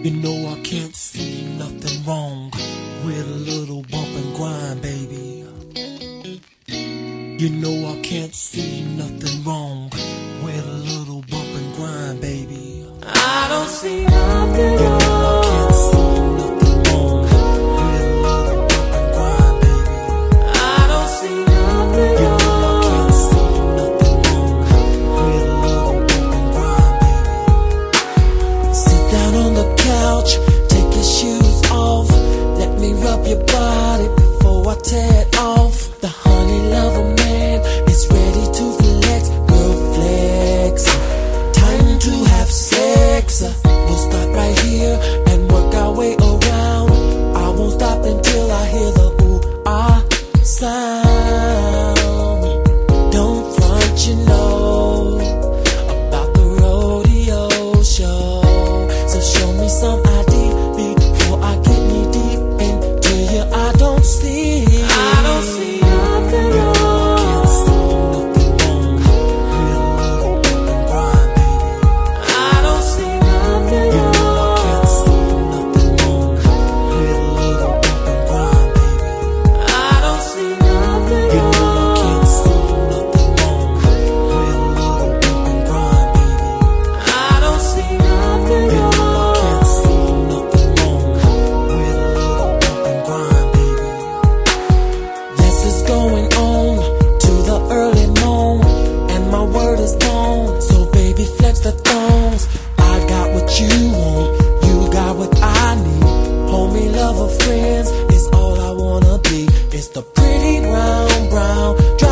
You know I can't see nothing wrong with a little bump and grind, baby. You know I can't see nothing wrong with a little bump and grind, baby. I don't see nothing wrong. You know I can't see nothing wrong with a little bump and grind, baby. I don't see nothing wrong. You know I can't see nothing wrong with a little bump and grind, baby. Sit down on the couch, take your shoes off. Let me rub your body before I tear it off. The honey lover man is ready to flex. Girl, flex. Time to have sex. We'll start right here and work our way around. I won't stop until I hear the ooh-ah sound. Don't front, you know about the rodeo show. So show me some ID before I get knee deep into you. I don't see nothing wrong. Can't see nothing wrong with a little bump and grind, baby. I don't see nothing wrong. I can't see nothing wrong with a little bump and grind, baby. I don't see nothing wrong. I can't see nothing wrong with a little bump and grind, baby. I don't see nothing wrong. I can't see nothing wrong with a little bump and grind, baby. This is going on to the early morn, and my word is born. So baby, flex the thongs. I got what you want, you got what I need. Homie, lover, friends is all I wanna be. It's the pretty brown,